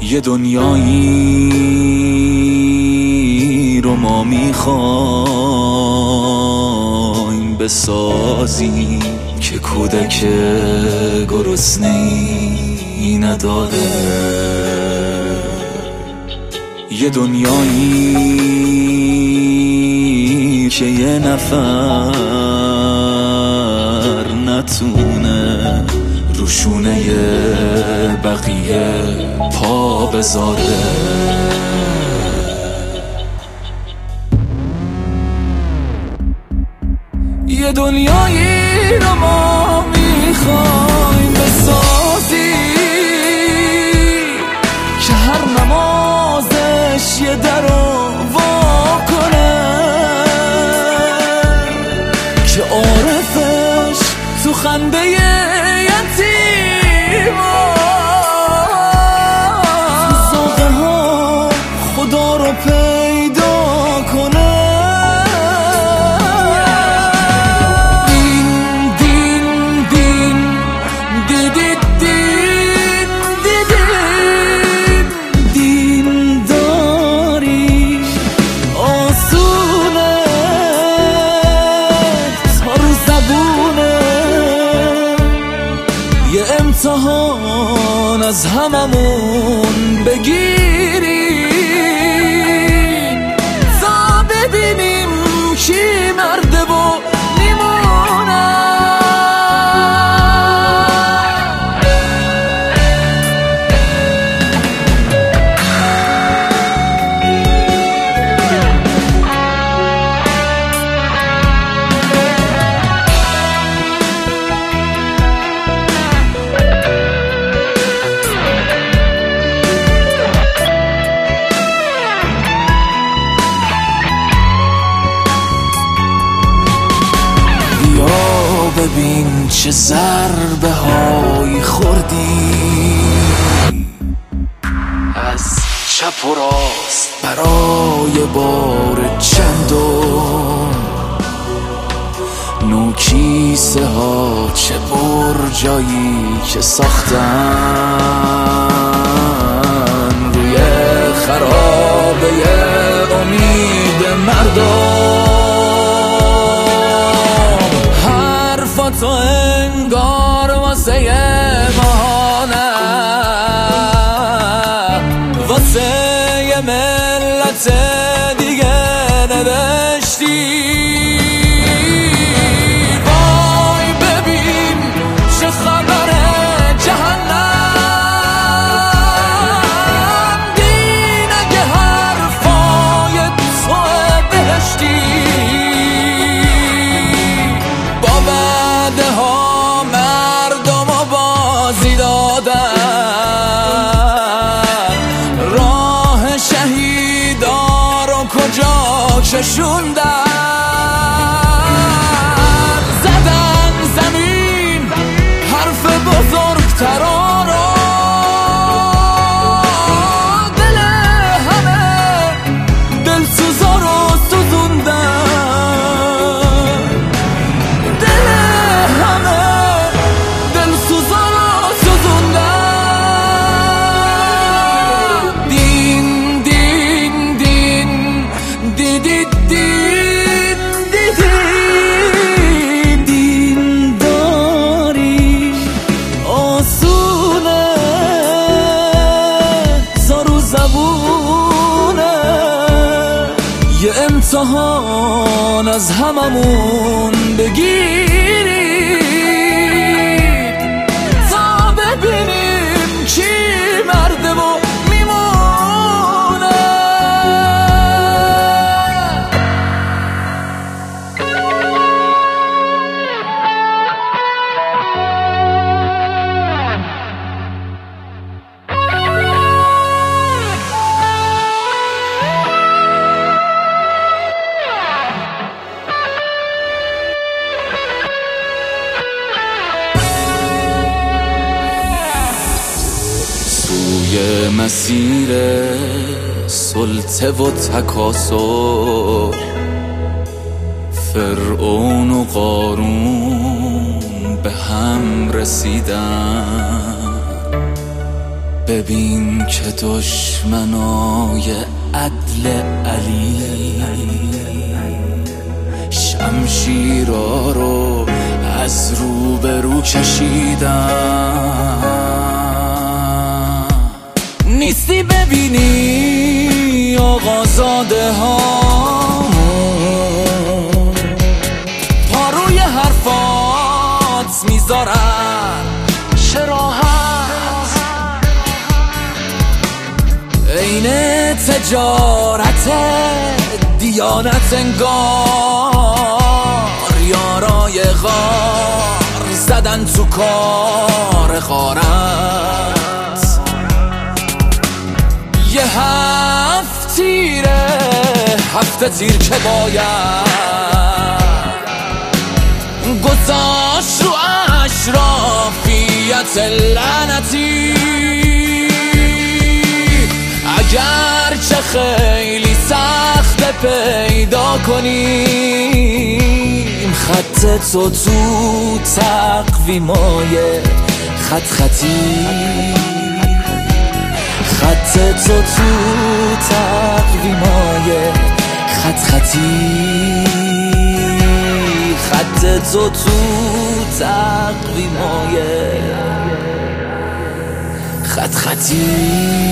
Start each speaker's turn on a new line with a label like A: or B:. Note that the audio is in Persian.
A: یه دنیایی رو ما میخوایم بسازیم که کودک گرسنه‌ای نداره. یه دنیایی که یه نفر نتونه روشونه بقیه پا بذاره. یه دنیایی رو ما میخوایم بسازیم که هر نمازش یه در رو وا کنه، که عارفش تو خنده یتیما تو ساقه ها خدا رو پیدا کنه. امتحان از هممون بگیریم تا ببینیم کی مرده و میمونه. ببین چه ضربه های خوردی از چپ و راست برای بار چندم. نوکیسه ها چه برجایی که ساختن روی خرابه امید مردم. تو انگار واسه ماهانه واسه ملت دیگه نوشتی. وای ببین چه خبره جهنم، دین اگه حرفای تو بهشتی. ها مردم و بازی دادن، راه شهیدا رو کجا کشوندن. زدن زمین حرف بزرگترا رو، دل همه دلسوزا رو سوزوندن. یه امتحان از هممون بگیریم تا ببینیم کی مرده و میمونه. یه مسیر سلطه و تکاسر، فرعون و قارون به هم رسیدن. ببین که دشمنای عدل علی شمشیرا رو از رو به رو کشیدن. نیستی ببینی آقازاده ها پا روی حرفات میذارن شراحت عین تجارت دیانت انگار یارای غار زدن تو کار غارت. یه هفت تیره هفته تیر که باید گذاشت رو اشرافیت لعنتی. اگر چه خیلی سخت پیدا کنیم خط تو تقویمای خط خطی، خط تو تقویمای خط خطی، خط تو تقویمای خط خطی.